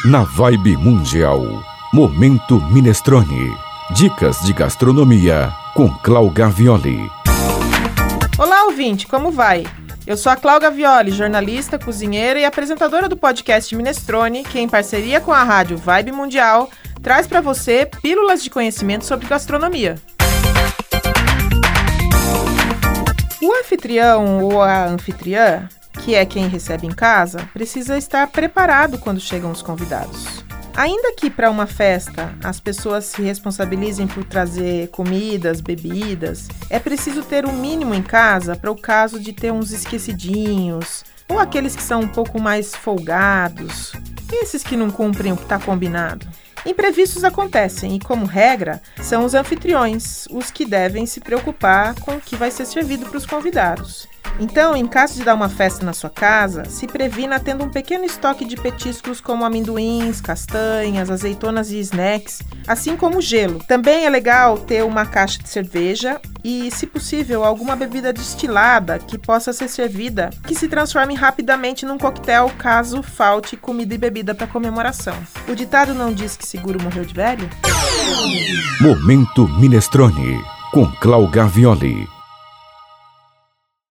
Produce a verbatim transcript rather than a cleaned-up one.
Na Vibe Mundial, Momento Minestrone. Dicas de gastronomia com Clau Gavioli. Olá, ouvinte, como vai? Eu sou a Clau Gavioli, jornalista, cozinheira e apresentadora do podcast Minestrone, que em parceria com a rádio Vibe Mundial traz para você pílulas de conhecimento sobre gastronomia. O anfitrião ou a anfitriã, que é quem recebe em casa, precisa estar preparado quando chegam os convidados. Ainda que para uma festa as pessoas se responsabilizem por trazer comidas, bebidas, é preciso ter o mínimo em casa para o caso de ter uns esquecidinhos, ou aqueles que são um pouco mais folgados, esses que não cumprem o que está combinado. Imprevistos acontecem e, como regra, são os anfitriões os que devem se preocupar com o que vai ser servido para os convidados. Então, em caso de dar uma festa na sua casa, se previna tendo um pequeno estoque de petiscos como amendoins, castanhas, azeitonas e snacks, assim como gelo. Também é legal ter uma caixa de cerveja e, se possível, alguma bebida destilada que possa ser servida, que se transforme rapidamente num coquetel caso falte comida e bebida para comemoração. O ditado não diz que seguro morreu de velho? Momento Minestrone com Clau Gavioli.